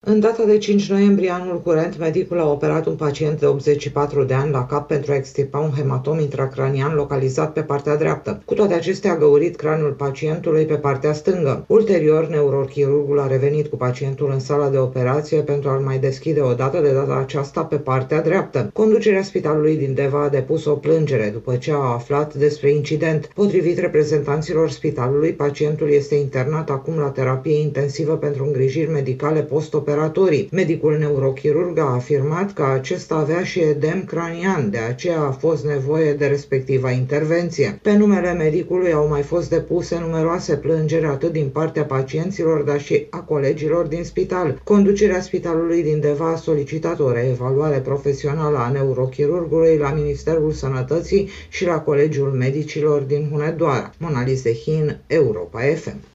În data de 5 noiembrie anul curent, medicul a operat un pacient de 84 de ani la cap pentru a extirpa un hematom intracranian localizat pe partea dreaptă. Cu toate acestea, a găurit craniul pacientului pe partea stângă. Ulterior, neurochirurgul a revenit cu pacientul în sala de operație pentru a-l mai deschide o dată, de data aceasta pe partea dreaptă. Conducerea spitalului din Deva a depus o plângere după ce a aflat despre incident. Potrivit reprezentanților spitalului, pacientul este internat acum la terapie intensivă pentru îngrijiri medicale post-operatorii. Medicul neurochirurg a afirmat că acesta avea și edem cranian, de aceea a fost nevoie de respectiva intervenție. Pe numele medicului au mai fost depuse numeroase plângeri atât din partea pacienților, dar și a colegilor din spital. Conducerea spitalului din Deva a solicitat o reevaluare profesională a neurochirurgului la Ministerul Sănătății și la Colegiul Medicilor din Hunedoara. Mona Lise Hin, Europa FM.